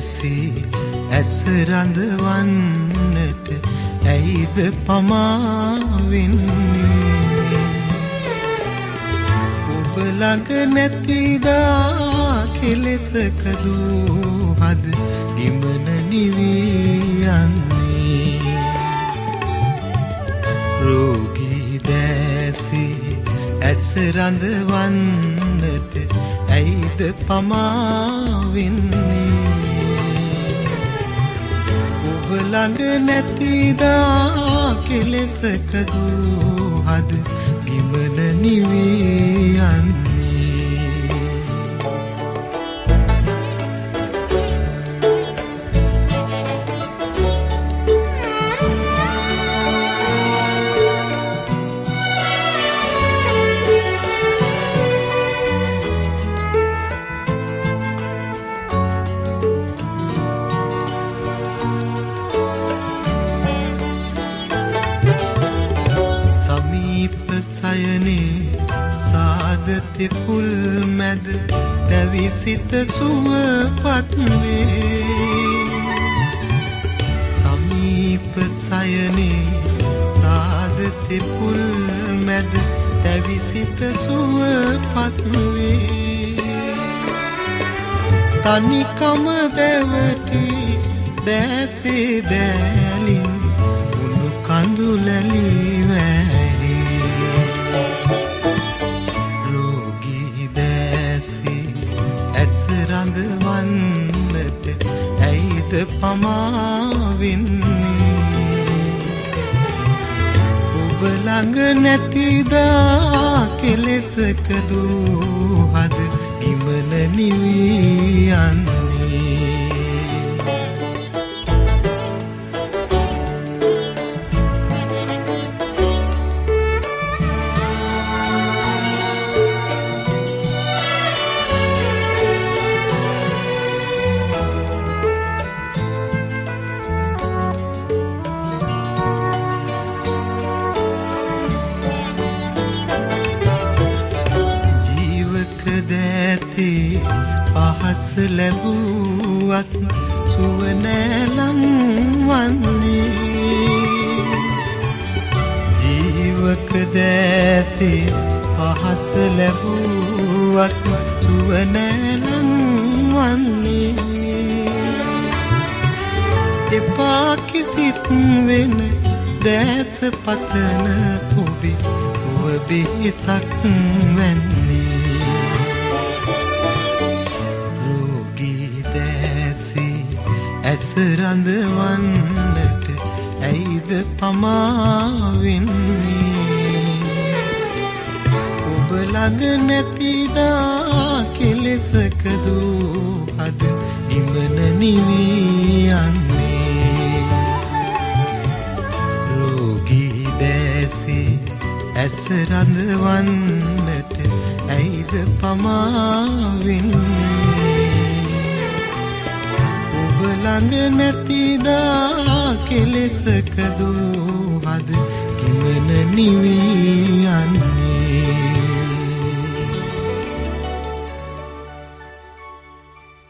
දැසේ ඇස් රඳවන්නට ඇයිද පමාවෙන්නේ ඔබ ළඟ නැතිදා කෙලෙසකදෝ හද ගිමන නිවී යන්නේ රෝගී දැසේ ඇස් රඳවන්නට ඇයිද පමාවෙන්නේ ඔබ ළඟ නැතිදා කෙලෙසකදෝ හද ගිමන නිවී යන්නේ සයනේ සාදති පුල් මැද දැවිසිත සුවපත් වේ සමීප සයනේ සාදති පුල් මැද දැවිසිත සුවපත් වේ තනිකම දැවටි දැසේ දැලින් උණු කඳුලැලි වැරි ඇස් රඳවන්නට ඇයිද පමාවෙන්නේ ඔබ ළඟ නැතිදා කෙලෙසකදෝ හද ගිමන නිවී යන්නේ පහස ලැබුවත් සුව නැලම් වන්නේ ජීවක දෑතේ පහස ලැබුවත් සුව නැලම් වන්නේ එපා කිසිත් වෙන දැස පතන ඔබේ බෙහෙතක් වැන්නේ ඇස් රඳවන්නට ඇයිද පමාවෙන්නේ ඔබ ළඟ නැතිදා කෙලෙසකදෝ හද ගිමන නිවී යන්නේ රෝගී දැසේ ඇස් රඳවන්නට ඇයිද පමාවෙන්නේ ළඟ නැතිදා කෙලෙසකදෝ හද ගිමන නිවී යන්නේ